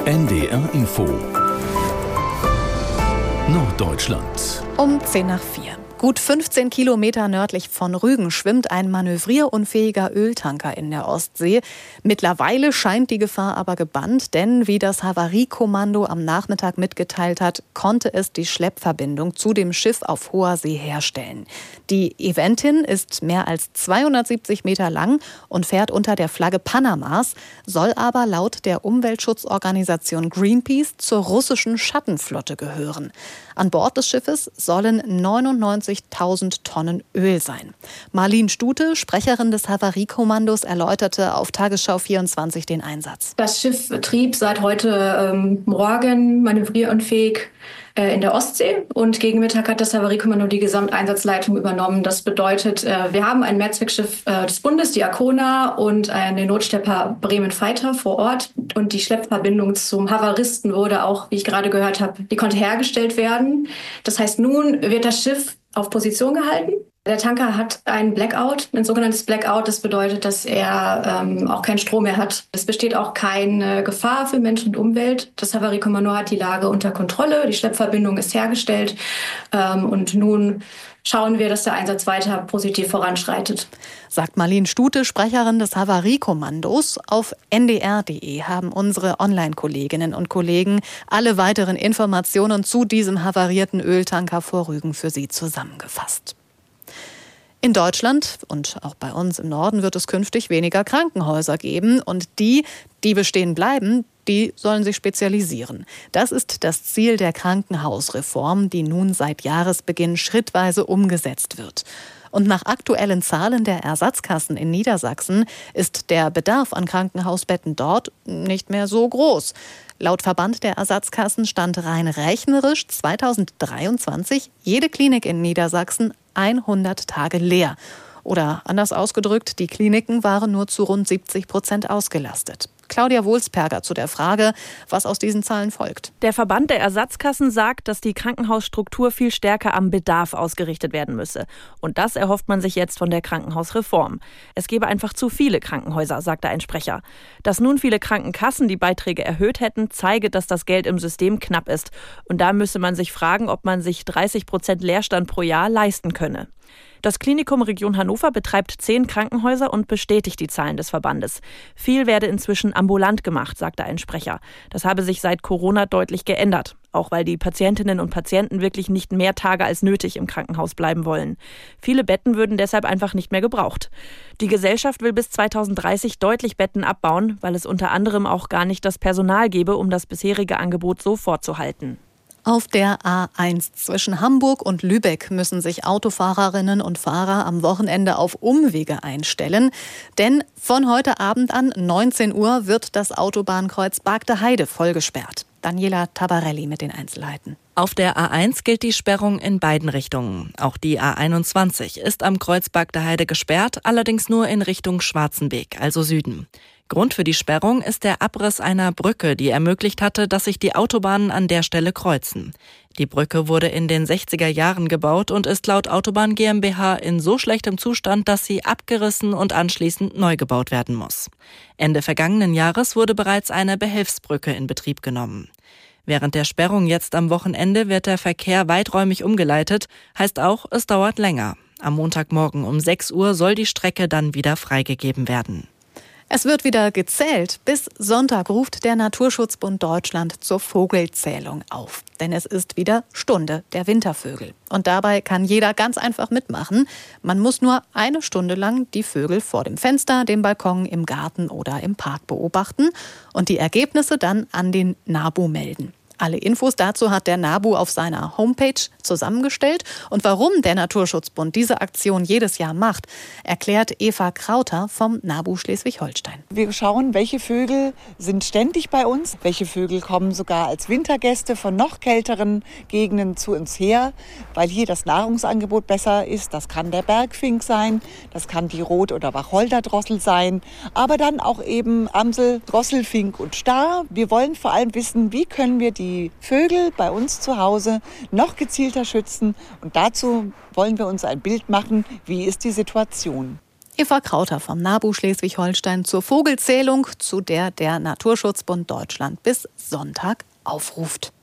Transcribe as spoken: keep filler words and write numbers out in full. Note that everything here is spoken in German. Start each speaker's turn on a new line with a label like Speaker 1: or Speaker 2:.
Speaker 1: N D R Info Norddeutschland.
Speaker 2: Um zehn nach vier. Gut fünfzehn Kilometer nördlich von Rügen schwimmt ein manövrierunfähiger Öltanker in der Ostsee. Mittlerweile scheint die Gefahr aber gebannt, denn wie das Havariekommando am Nachmittag mitgeteilt hat, konnte es die Schleppverbindung zu dem Schiff auf hoher See herstellen. Die Eventin ist mehr als zweihundertsiebzig Meter lang und fährt unter der Flagge Panamas, soll aber laut der Umweltschutzorganisation Greenpeace zur russischen Schattenflotte gehören. An Bord des Schiffes sollen neunundneunzigtausend Tonnen Öl sein. Marlene Stute, Sprecherin des Havariekommandos, erläuterte auf Tagesschau vierundzwanzig den Einsatz.
Speaker 3: Das Schiff trieb seit heute ähm, Morgen manövrierunfähig äh, in der Ostsee und gegen Mittag hat das Havariekommando die Gesamteinsatzleitung übernommen. Das bedeutet, äh, wir haben ein Mehrzweckschiff äh, des Bundes, die Arkona, und einen Notschlepper Bremen Fighter vor Ort. Und die Schleppverbindung zum Havaristen wurde auch, wie ich gerade gehört habe, die konnte hergestellt werden. Das heißt, nun wird das Schiff auf Position gehalten. Der Tanker hat ein Blackout, ein sogenanntes Blackout. Das bedeutet, dass er ähm, auch keinen Strom mehr hat. Es besteht auch keine Gefahr für Mensch und Umwelt. Das Havariekommando hat die Lage unter Kontrolle. Die Schleppverbindung ist hergestellt. Ähm, und nun schauen wir, dass der Einsatz weiter positiv voranschreitet.
Speaker 2: Sagt Marlene Stute, Sprecherin des Havariekommandos. Auf N D R punkt D E haben unsere Online-Kolleginnen und Kollegen alle weiteren Informationen zu diesem havarierten Öltanker vor Rügen für Sie zusammengefasst. In Deutschland und auch bei uns im Norden wird es künftig weniger Krankenhäuser geben. Und die, die bestehen bleiben, die sollen sich spezialisieren. Das ist das Ziel der Krankenhausreform, die nun seit Jahresbeginn schrittweise umgesetzt wird. Und nach aktuellen Zahlen der Ersatzkassen in Niedersachsen ist der Bedarf an Krankenhausbetten dort nicht mehr so groß. Laut Verband der Ersatzkassen stand rein rechnerisch zweitausenddreiundzwanzig jede Klinik in Niedersachsen hundert Tage leer. Oder anders ausgedrückt, die Kliniken waren nur zu rund siebzig Prozent ausgelastet. Claudia Wohlsperger zu der Frage, was aus diesen Zahlen folgt.
Speaker 4: Der Verband der Ersatzkassen sagt, dass die Krankenhausstruktur viel stärker am Bedarf ausgerichtet werden müsse. Und das erhofft man sich jetzt von der Krankenhausreform. Es gebe einfach zu viele Krankenhäuser, sagte ein Sprecher. Dass nun viele Krankenkassen die Beiträge erhöht hätten, zeige, dass das Geld im System knapp ist. Und da müsse man sich fragen, ob man sich dreißig Prozent Leerstand pro Jahr leisten könne. Das Klinikum Region Hannover betreibt zehn Krankenhäuser und bestätigt die Zahlen des Verbandes. Viel werde inzwischen ambulant gemacht, sagte ein Sprecher. Das habe sich seit Corona deutlich geändert, auch weil die Patientinnen und Patienten wirklich nicht mehr Tage als nötig im Krankenhaus bleiben wollen. Viele Betten würden deshalb einfach nicht mehr gebraucht. Die Gesellschaft will bis zweitausenddreißig deutlich Betten abbauen, weil es unter anderem auch gar nicht das Personal gebe, um das bisherige Angebot so fortzuhalten.
Speaker 2: Auf der A eins zwischen Hamburg und Lübeck müssen sich Autofahrerinnen und Fahrer am Wochenende auf Umwege einstellen. Denn von heute Abend an neunzehn Uhr wird das Autobahnkreuz Bargteheide vollgesperrt. Daniela Tabarelli mit den Einzelheiten.
Speaker 5: Auf der A eins gilt die Sperrung in beiden Richtungen. Auch die A einundzwanzig ist am Kreuz Bargteheide gesperrt, allerdings nur in Richtung Schwarzenbeek, also Süden. Grund für die Sperrung ist der Abriss einer Brücke, die ermöglicht hatte, dass sich die Autobahnen an der Stelle kreuzen. Die Brücke wurde in den sechziger Jahren gebaut und ist laut Autobahn GmbH in so schlechtem Zustand, dass sie abgerissen und anschließend neu gebaut werden muss. Ende vergangenen Jahres wurde bereits eine Behelfsbrücke in Betrieb genommen. Während der Sperrung jetzt am Wochenende wird der Verkehr weiträumig umgeleitet, heißt auch, es dauert länger. Am Montagmorgen um sechs Uhr soll die Strecke dann wieder freigegeben werden.
Speaker 2: Es wird wieder gezählt. Bis Sonntag ruft der Naturschutzbund Deutschland zur Vogelzählung auf. Denn es ist wieder Stunde der Wintervögel. Und dabei kann jeder ganz einfach mitmachen. Man muss nur eine Stunde lang die Vögel vor dem Fenster, dem Balkon, im Garten oder im Park beobachten und die Ergebnisse dann an den NABU melden. Alle Infos dazu hat der NABU auf seiner Homepage zusammengestellt. Und warum der Naturschutzbund diese Aktion jedes Jahr macht, erklärt Eva Krauter vom NABU Schleswig-Holstein.
Speaker 6: Wir schauen, welche Vögel sind ständig bei uns, welche Vögel kommen sogar als Wintergäste von noch kälteren Gegenden zu uns her, weil hier das Nahrungsangebot besser ist. Das kann der Bergfink sein, das kann die Rot- oder Wacholderdrossel sein, aber dann auch eben Amsel, Drosselfink und Star. Wir wollen vor allem wissen, wie können wir die die Vögel bei uns zu Hause noch gezielter schützen. Und dazu wollen wir uns ein Bild machen, wie ist die Situation.
Speaker 2: Eva Krauter vom NABU Schleswig-Holstein zur Vogelzählung, zu der der Naturschutzbund Deutschland bis Sonntag aufruft.